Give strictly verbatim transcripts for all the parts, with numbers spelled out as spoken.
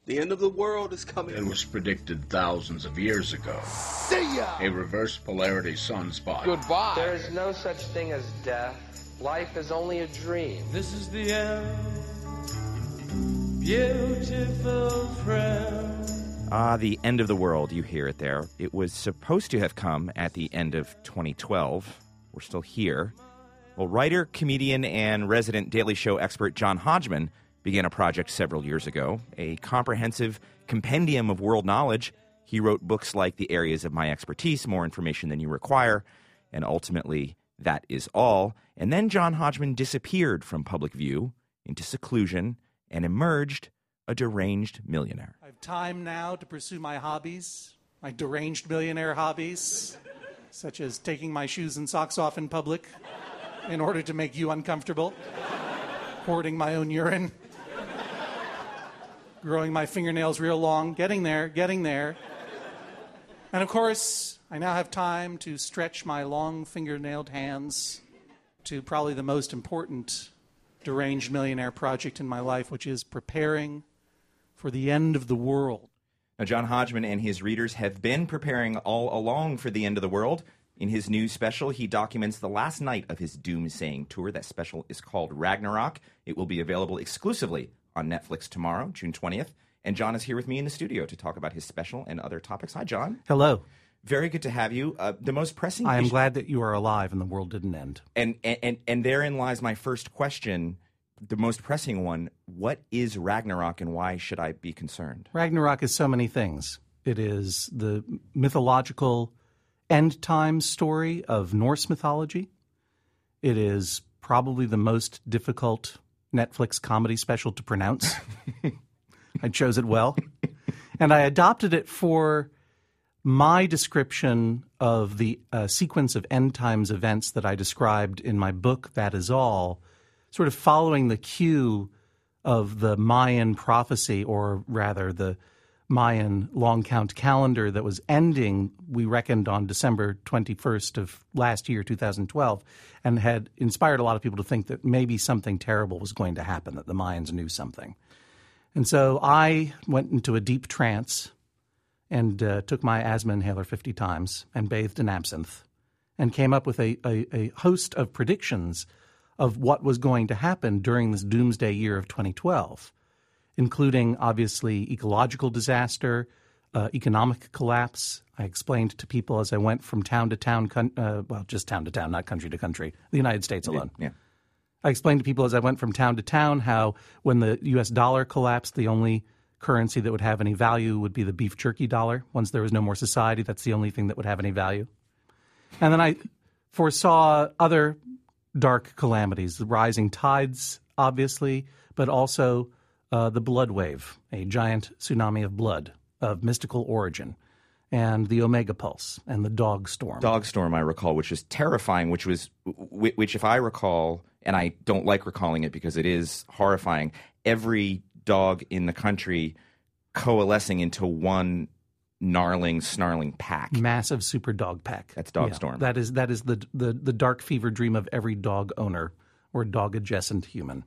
The end of the world is coming. It was predicted thousands of years ago. See ya! A reverse polarity sunspot. Goodbye. There is no such thing as death. Life is only a dream. This is the end, beautiful friend. Ah, the end of the world, you hear it there. It was supposed to have come at the end of twenty twelve. We're still here. Well, writer, comedian, and resident Daily Show expert John Hodgman began a project several years ago, a comprehensive compendium of world knowledge. He wrote books like The Areas of My Expertise, More Information Than You Require, and ultimately, That Is All. And then John Hodgman disappeared from public view into seclusion and emerged a deranged millionaire. I have time now to pursue my hobbies, my deranged millionaire hobbies, such as taking my shoes and socks off in public in order to make you uncomfortable, hoarding my own urine, growing my fingernails real long, getting there, getting there. And of course, I now have time to stretch my long fingernailed hands to probably the most important deranged millionaire project in my life, which is preparing for the end of the world. Now, John Hodgman and his readers have been preparing all along for the end of the world. In his new special, he documents the last night of his doomsaying tour. That special is called Ragnarok. It will be available exclusively on Netflix tomorrow, June twentieth. And John is here with me in the studio to talk about his special and other topics. Hi, John. Hello. Very good to have you. Uh, the most pressing I am issue- glad that you are alive and the world didn't end. And, and, and, and therein lies my first question, the most pressing one. What is Ragnarok and why should I be concerned? Ragnarok is so many things. It is the mythological end times story of Norse mythology. It is probably the most difficult Netflix comedy special to pronounce. I chose it well. And I adopted it for my description of the uh, sequence of end times events that I described in my book, That Is All, sort of following the cue of the Mayan prophecy, or rather the Mayan long count calendar that was ending, we reckoned, on December twenty-first of last year, two thousand twelve, and had inspired a lot of people to think that maybe something terrible was going to happen, that the Mayans knew something. And so I went into a deep trance and uh, took my asthma inhaler fifty times and bathed in absinthe and came up with a, a, a host of predictions of what was going to happen during this doomsday year of twenty twelve, including, obviously, ecological disaster, uh, economic collapse. I explained to people as I went from town to town, con- uh, well, just town to town, not country to country, the United States alone. Yeah. I explained to people as I went from town to town how when the U S dollar collapsed, the only currency that would have any value would be the beef jerky dollar. Once there was no more society, that's the only thing that would have any value. And then I foresaw other dark calamities, the rising tides, obviously, but also uh, the blood wave, a giant tsunami of blood of mystical origin, and the Omega Pulse and the Dog Storm. Dog Storm, I recall, which was terrifying, which was, which if I recall, and I don't like recalling it because it is horrifying, every dog in the country coalescing into one gnarling, snarling pack. Massive super dog pack. That's Dog Yeah, Storm. That is that is the, the the dark fever dream of every dog owner or dog adjacent human.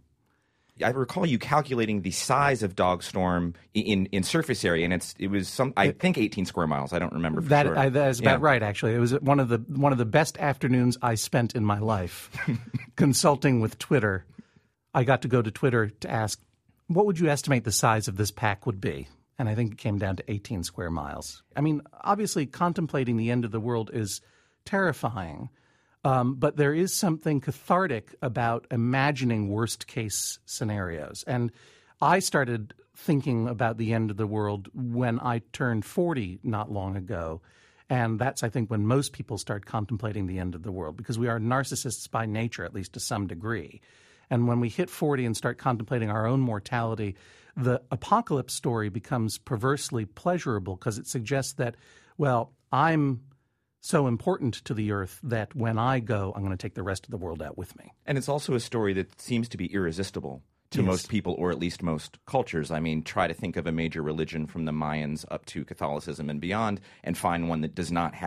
I recall you calculating the size of Dog Storm in, in surface area, and it's it was some I think eighteen square miles. I don't remember for That sure. I, that is about Yeah. right. Actually, it was one of the one of the best afternoons I spent in my life consulting with Twitter. I got to go to Twitter to ask, what would you estimate the size of this pack would be? And I think it came down to eighteen square miles. I mean, obviously, contemplating the end of the world is terrifying, um, but there is something cathartic about imagining worst-case scenarios. And I started thinking about the end of the world when I turned forty not long ago. And that's, I think, when most people start contemplating the end of the world, because we are narcissists by nature, at least to some degree. And when we hit forty and start contemplating our own mortality, the apocalypse story becomes perversely pleasurable because it suggests that, well, I'm so important to the earth that when I go, I'm going to take the rest of the world out with me. And it's also a story that seems to be irresistible to Yes. most people, or at least most cultures. I mean, try to think of a major religion from the Mayans up to Catholicism and beyond and find one that does not have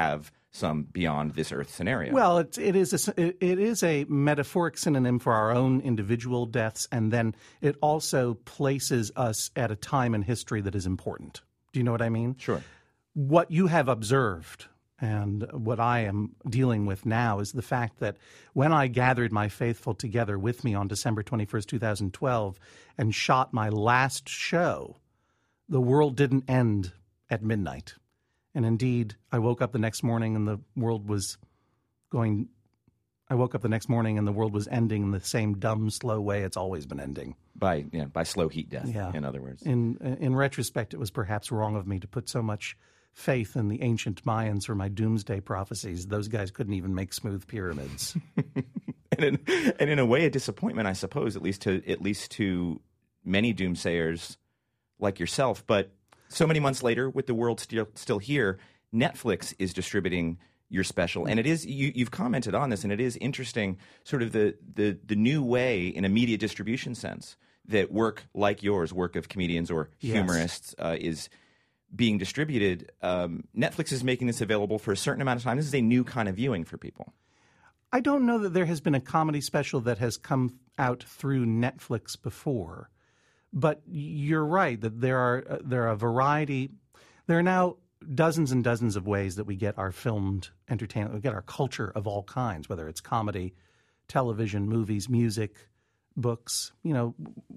some beyond this Earth scenario. Well, it, it is a, it is a metaphoric synonym for our own individual deaths, and then it also places us at a time in history that is important. Do you know what I mean? Sure. What you have observed and what I am dealing with now is the fact that when I gathered my faithful together with me on December twenty-first, two thousand twelve, and shot my last show, the world didn't end at midnight. And indeed, I woke up the next morning and the world was going – I woke up the next morning and the world was ending in the same dumb, slow way it's always been ending. By you know, by slow heat death, yeah. in other words. In, in retrospect, it was perhaps wrong of me to put so much faith in the ancient Mayans for my doomsday prophecies. Those guys couldn't even make smooth pyramids. and, in, and in a way, a disappointment, I suppose, at least to at least to many doomsayers like yourself. But so many months later, with the world still still here, Netflix is distributing your special, and it is you, you've commented on this, and it is interesting, sort of the the the new way in a media distribution sense that work like yours, work of comedians or humorists, yes. uh, is being distributed. Um, Netflix is making this available for a certain amount of time. This is a new kind of viewing for people. I don't know that there has been a comedy special that has come out through Netflix before, but you're right that there are uh, there are a variety. There are now dozens and dozens of ways that we get our filmed entertainment, we get our culture of all kinds, whether it's comedy, television, movies, music, books. You know,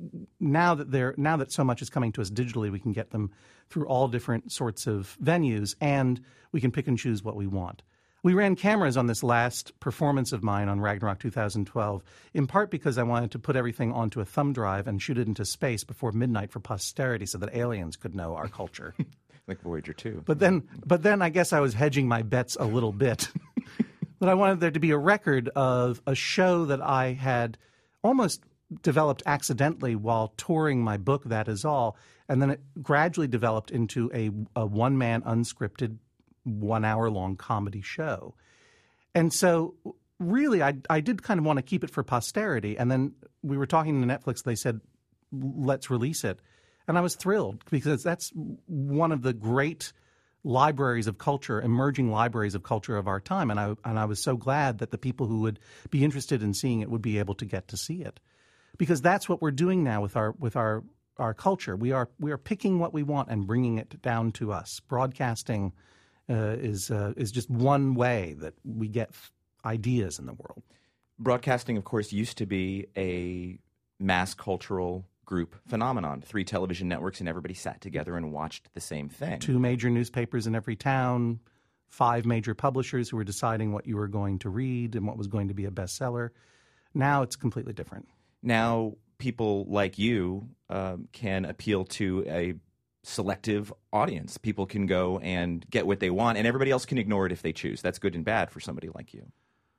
now that they're now that so much is coming to us digitally, we can get them through all different sorts of venues, and we can pick and choose what we want. We ran cameras on this last performance of mine on Ragnarok two thousand twelve, in part because I wanted to put everything onto a thumb drive and shoot it into space before midnight for posterity so that aliens could know our culture. Like Voyager two. But then, but then I guess I was hedging my bets a little bit. But I wanted there to be a record of a show that I had almost developed accidentally while touring my book, That Is All, and then it gradually developed into a, a one-man unscripted one-hour-long comedy show. And so really I, I did kind of want to keep it for posterity, and then we were talking to Netflix. They said, let's release it. And I was thrilled because that's one of the great libraries of culture, emerging libraries of culture of our time. And I and I was so glad that the people who would be interested in seeing it would be able to get to see it. Because that's what we're doing now with our with our, our culture. We are we are picking what we want and bringing it down to us. Broadcasting uh, is uh, is just one way that we get ideas in the world. Broadcasting, of course, used to be a mass cultural group phenomenon. Three television networks and everybody sat together and watched the same thing. Two major newspapers in every town, five major publishers who were deciding what you were going to read and what was going to be a bestseller. Now it's completely different. Now people like you um, can appeal to a selective audience. People can go and get what they want, and everybody else can ignore it if they choose. That's good and bad for somebody like you.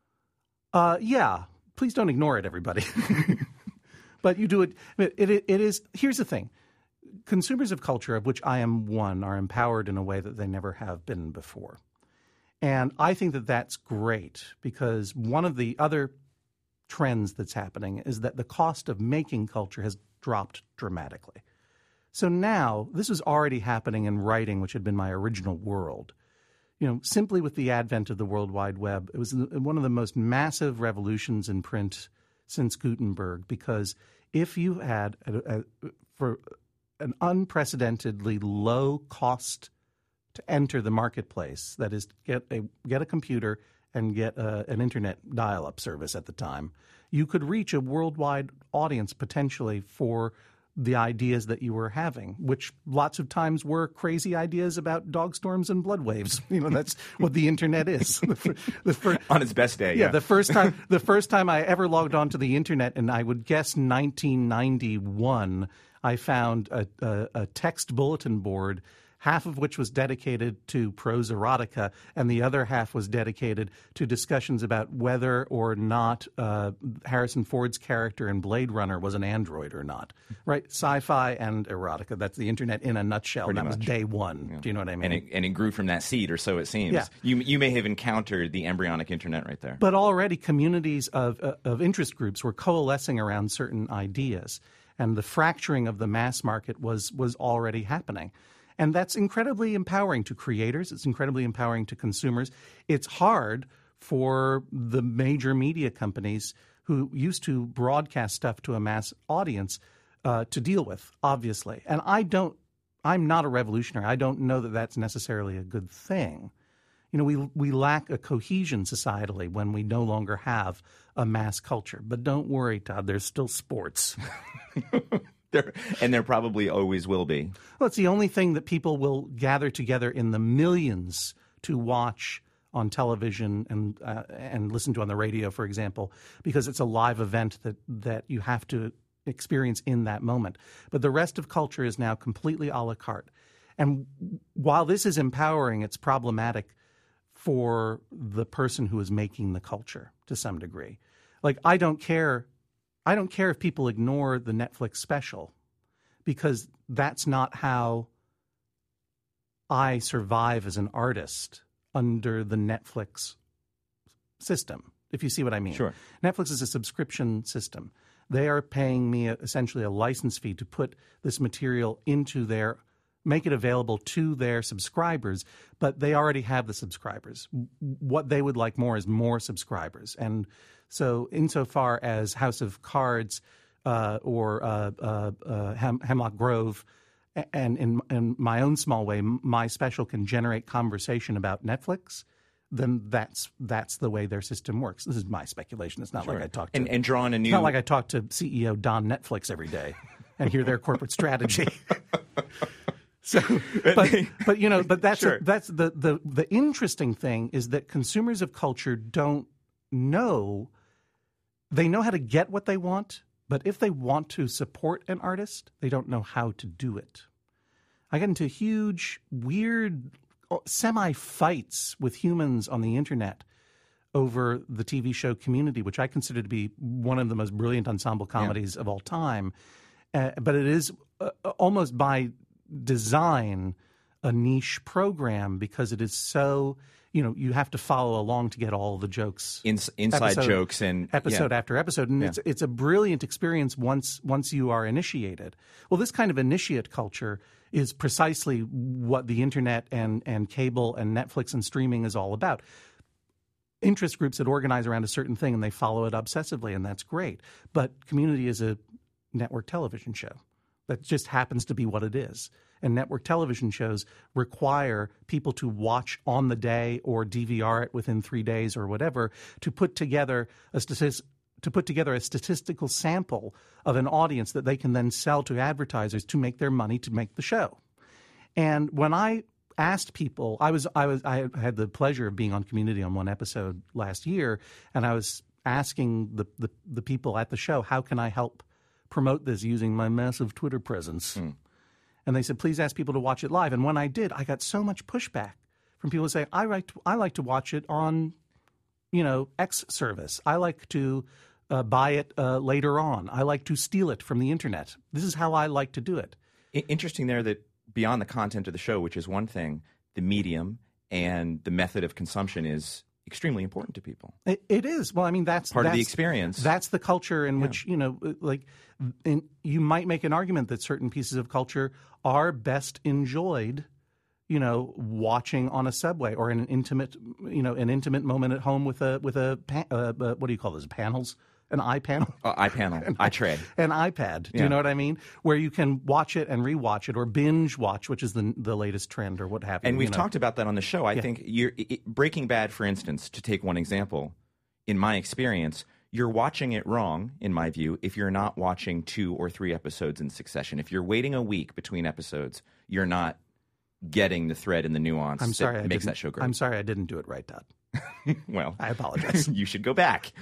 Uh, yeah. Please don't ignore it, everybody. But you do it, it, it. It is. Here's the thing: consumers of culture, of which I am one, are empowered in a way that they never have been before, and I think that that's great because one of the other trends that's happening is that the cost of making culture has dropped dramatically. So now this is already happening in writing, which had been my original world. You know, simply with the advent of the World Wide Web, it was one of the most massive revolutions in print since Gutenberg, because if you had a, a, for an unprecedentedly low cost to enter the marketplace, that is, get a get a computer and get a, an internet dial-up service at the time, you could reach a worldwide audience potentially for the ideas that you were having, which lots of times were crazy ideas about dog storms and blood waves. You know, that's what the internet is. the, the fir- On its best day, yeah. yeah. The first time, the first time I ever logged onto the internet, and I would guess nineteen ninety-one, I found a, a, a text bulletin board, half of which was dedicated to prose erotica, and the other half was dedicated to discussions about whether or not uh, Harrison Ford's character in Blade Runner was an android or not. Right? Sci-fi and erotica. That's the internet in a nutshell. Pretty that much. was day one. Yeah. Do you know what I mean? And it, and it grew from that seed, or so it seems. Yeah. You you may have encountered the embryonic internet right there. But already communities of uh, of interest groups were coalescing around certain ideas, and the fracturing of the mass market was was already happening. And that's incredibly empowering to creators. It's incredibly empowering to consumers. It's hard for the major media companies who used to broadcast stuff to a mass audience uh, to deal with, obviously. And I don't, I'm not a revolutionary. I don't know that that's necessarily a good thing. You know, we we lack a cohesion societally when we no longer have a mass culture. But don't worry, Todd, there's still sports. There, and there probably always will be. Well, it's the only thing that people will gather together in the millions to watch on television and uh, and listen to on the radio, for example, because it's a live event that, that you have to experience in that moment. But the rest of culture is now completely a la carte. And while this is empowering, it's problematic for the person who is making the culture to some degree. Like, I don't care I don't care if people ignore the Netflix special, because that's not how I survive as an artist under the Netflix system, if you see what I mean. Sure. Netflix is a subscription system. They are paying me a, essentially a license fee to put this material into their make it available to their subscribers, but they already have the subscribers. What they would like more is more subscribers. And so insofar as House of Cards uh, or uh, uh, uh, Hem- Hemlock Grove, and in, in my own small way, my special can generate conversation about Netflix, then that's that's the way their system works. This is my speculation. It's not Sure. like I talk to and, and draw on a new. It's not like I talk to C E O Don Netflix every day and hear their corporate strategy. So, but but you know, but that's Sure. a, that's the, the the interesting thing is that consumers of culture don't know. They know how to get what they want, but if they want to support an artist, they don't know how to do it. I get into huge, weird, semi-fights with humans on the internet over the T V show Community, which I consider to be one of the most brilliant ensemble comedies yeah. of all time. Uh, but it is uh, almost by design a niche program because it is so, you know, you have to follow along to get all the jokes. In, inside episode, jokes and episode yeah. after episode. And yeah. it's it's a brilliant experience once once you are initiated. Well, this kind of initiate culture is precisely what the internet and, and cable and Netflix and streaming is all about. Interest groups that organize around a certain thing and they follow it obsessively, and that's great. But Community is a network television show. That just happens to be what it is. And network television shows require people to watch on the day or D V R it within three days or whatever to put together a statistic, to put together a statistical sample of an audience that they can then sell to advertisers to make their money to make the show. And when I asked people, I was I was I had the pleasure of being on Community on one episode last year, and I was asking the the, the people at the show, how can I help promote this using my massive Twitter presence? Mm. And they said, please ask people to watch it live. And when I did, I got so much pushback from people saying, I like to, I like to watch it on, you know, X service. I like to uh, buy it uh, later on. I like to steal it from the internet. This is how I like to do it. Interesting there that beyond the content of the show, which is one thing, the medium and the method of consumption is extremely important to people. It, it is. Well, I mean, that's part that's, of the experience. That's the culture in yeah. which, you know, like in, you might make an argument that certain pieces of culture are best enjoyed, you know, watching on a subway or in an intimate, you know, an intimate moment at home with a with a uh, uh, what do you call those panels? An iPanel? Uh, iPanel, an iTray. An iPad. Do yeah. you know what I mean? Where you can watch it and rewatch it or binge watch, which is the the latest trend or what have you. And we've you know. talked about that on the show. I yeah. think you're, it, Breaking Bad, for instance, to take one example, in my experience, you're watching it wrong, in my view, if you're not watching two or three episodes in succession. If you're waiting a week between episodes, you're not getting the thread and the nuance I'm sorry, that I makes didn't- that show great. I'm sorry I didn't do it right, Todd. Well, I apologize. you should go back.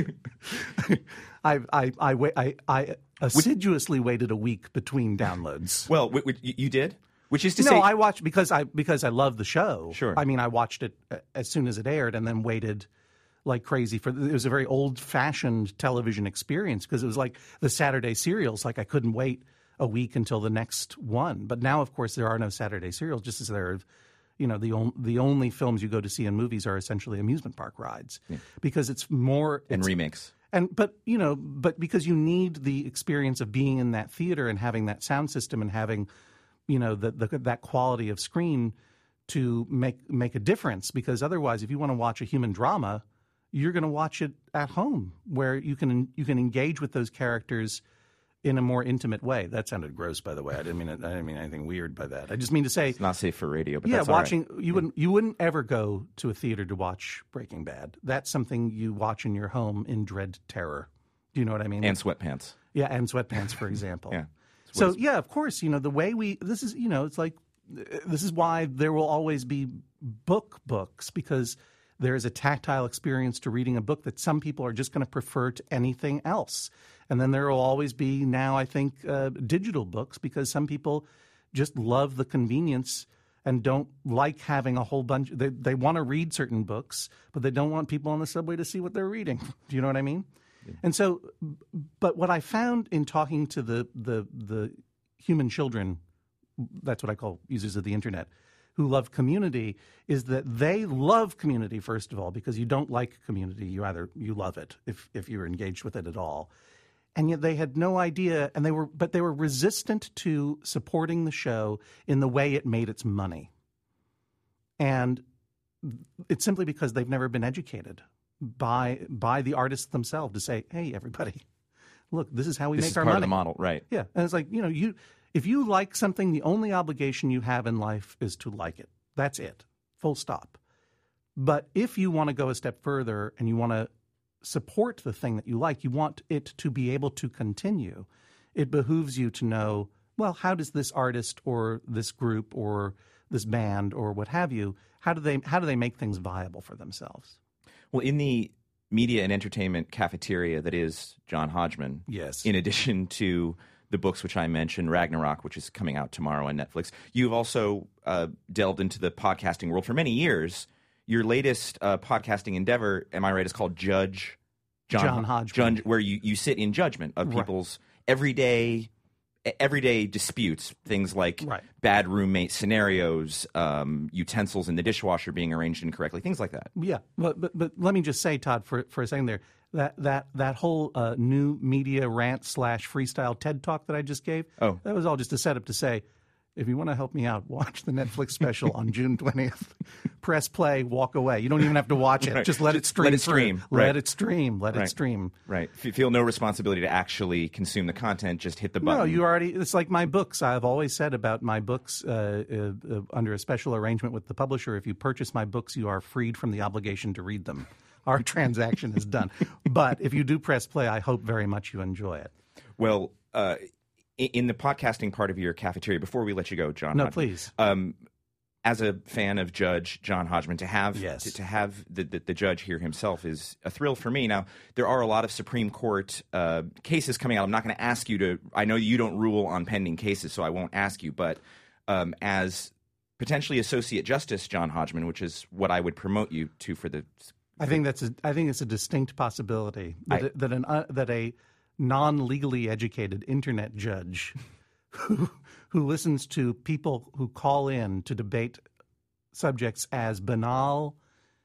I I I, wa- I I assiduously waited a week between downloads. Well, w- w- you did? Which is to no, say... I watched because I because I love the show. Sure. I mean, I watched it uh, as soon as it aired, and then waited like crazy for. It was a very old-fashioned television experience because it was like the Saturday serials. Like I couldn't wait a week until the next one. But now, of course, there are no Saturday serials. Just as there are, you know, the on, the only films you go to see in movies are essentially amusement park rides yeah. because it's more and it's, remakes. And but you know, but because you need the experience of being in that theater and having that sound system and having you know, the, the, that quality of screen to make make a difference. Because otherwise, if you want to watch a human drama, you're going to watch it at home, where you can you can engage with those characters in a more intimate way. That sounded gross, by the way. I didn't mean it, I didn't mean anything weird by that. I just mean to say It's not safe for radio, but yeah, that's all watching right. you wouldn't you wouldn't ever go to a theater to watch Breaking Bad. That's something you watch in your home in dread terror. Do you know what I mean? And sweatpants. Yeah, and sweatpants, for example. Yeah. So yeah, of course, you know, the way we this is, you know, it's like this is why there will always be book books, because there is a tactile experience to reading a book that some people are just going to prefer to anything else. And then there will always be now, I think, uh, digital books, because some people just love the convenience and don't like having a whole bunch. They, they want to read certain books, but they don't want people on the subway to see what they're reading. Do you know what I mean? Yeah. And so, but what I found in talking to the, the, the human children, that's what I call users of the internet, who love community, is that they love community, first of all, because you don't like community. You either you love it if, if you're engaged with it at all. And yet they had no idea, and they were, but they were resistant to supporting the show in the way it made its money. And it's simply because they've never been educated by by the artists themselves to say, "Hey, everybody, look, this is how we This make is our part money." of the model, right? Yeah, and it's like, you know, you if you like something, the only obligation you have in life is to like it. That's it, full stop. But if you want to go a step further and you want to support the thing that you like, you want it to be able to continue, it behooves you to know, well, how does this artist or this group or this band or what have you, how do they how do they make things viable for themselves? Well, in the media and entertainment cafeteria that is John Hodgman, yes, in addition to the books which I mentioned, Ragnarok, which is coming out tomorrow on Netflix, you've also uh, delved into the podcasting world for many years. Your latest uh, podcasting endeavor, am I right, is called Judge John, John Hodgman, Judge, where you, you sit in judgment of right. people's everyday everyday disputes, things like right. bad roommate scenarios, um, utensils in the dishwasher being arranged incorrectly, things like that. Yeah, but but, but let me just say, Todd, for for a second there, that that that whole uh, new media rant slash freestyle TED talk that I just gave, oh. that was all just a setup to say, if you want to help me out, watch the Netflix special on June twentieth. Press play, walk away. You don't even have to watch it. Right. Just let Just it stream. let it stream. Through. Right. Let it stream. Let right. it stream. Right. If you feel no responsibility to actually consume the content, just hit the button. No, you already. It's like my books. I've always said about my books, uh, uh, uh, under a special arrangement with the publisher, if you purchase my books, you are freed from the obligation to read them. Our transaction is done. But if you do press play, I hope very much you enjoy it. Well, uh, in the podcasting part of your cafeteria, before we let you go, John. No, Hodgman, please. Um, as a fan of Judge John Hodgman, to have yes. to, to have the, the the judge here himself is a thrill for me. Now, there are a lot of Supreme Court uh, cases coming out. I'm not going to ask you to. I know you don't rule on pending cases, so I won't ask you. But um, as potentially Associate Justice John Hodgman, which is what I would promote you to for the. I think that's a. I think it's a distinct possibility that I, it, that an uh, that a non-legally educated internet judge who who listens to people who call in to debate subjects as banal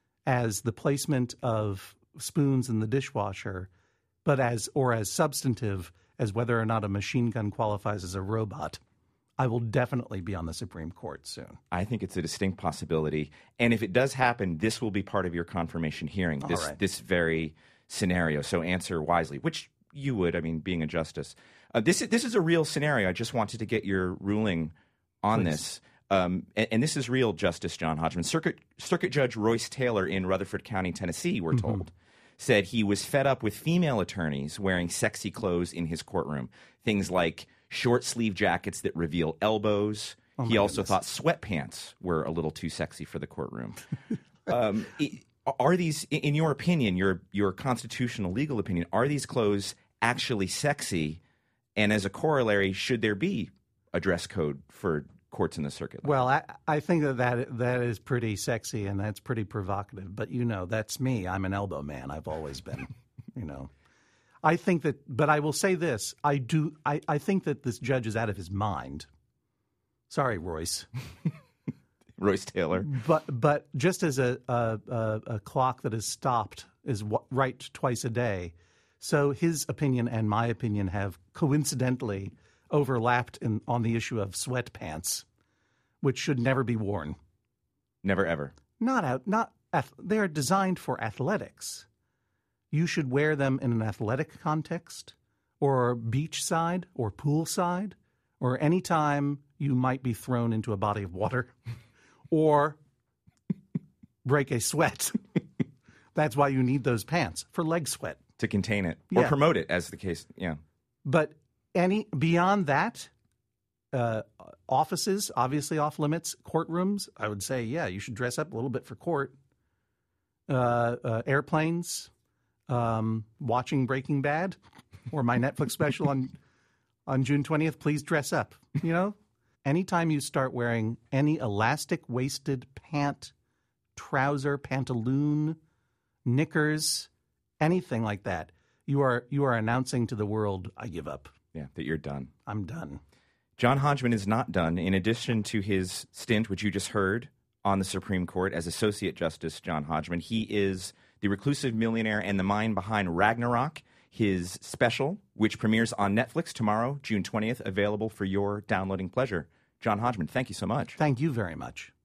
as the placement of spoons in the dishwasher, but as or as substantive as whether or not a machine gun qualifies as a robot. I will definitely be on the Supreme Court soon. I think it's a distinct possibility. And if it does happen, this will be part of your confirmation hearing, this right. this very scenario. So answer wisely, which you would, I mean, being a justice. Uh, this, this is a real scenario. I just wanted to get your ruling on Please. this. Um, and, and this is real, Justice John Hodgman. Circuit, Circuit Judge Royce Taylor in Rutherford County, Tennessee, we're told, mm-hmm. said he was fed up with female attorneys wearing sexy clothes in his courtroom. Things like short sleeve jackets that reveal elbows. Oh he also goodness. thought sweatpants were a little too sexy for the courtroom. um, are these, in your opinion, your your constitutional legal opinion, are these clothes actually sexy? And as a corollary, should there be a dress code for courts in the circuit? Well, I, I think that, that that is pretty sexy and that's pretty provocative. But, you know, that's me. I'm an elbow man. I've always been, you know. I think that, but I will say this. I do. I, I think that this judge is out of his mind. Sorry, Royce. Royce Taylor. But but just as a a, a, a clock that is stopped is w- right twice a day, so his opinion and my opinion have coincidentally overlapped in, on the issue of sweatpants, which should never be worn. Never, ever. Not out, not they're designed for athletics. You should wear them in an athletic context, or beachside, or poolside, or any time you might be thrown into a body of water, or break a sweat. That's why you need those pants, for leg sweat. To contain it, or Yeah. promote it, as the case, yeah. But any beyond that, uh, offices, obviously off limits. Courtrooms, I would say, yeah, you should dress up a little bit for court. Uh, uh, airplanes, um, watching Breaking Bad, or my Netflix special on on June twentieth, please dress up. You know, anytime you start wearing any elastic-waisted pant, trouser, pantaloon, knickers, anything like that, you are you are announcing to the world, I give up. Yeah, that you're done. I'm done. John Hodgman is not done. In addition to his stint, which you just heard, on the Supreme Court as Associate Justice John Hodgman, he is the reclusive millionaire and the mind behind Ragnarok, his special, which premieres on Netflix tomorrow, June twentieth, available for your downloading pleasure. John Hodgman, thank you so much. Thank you very much.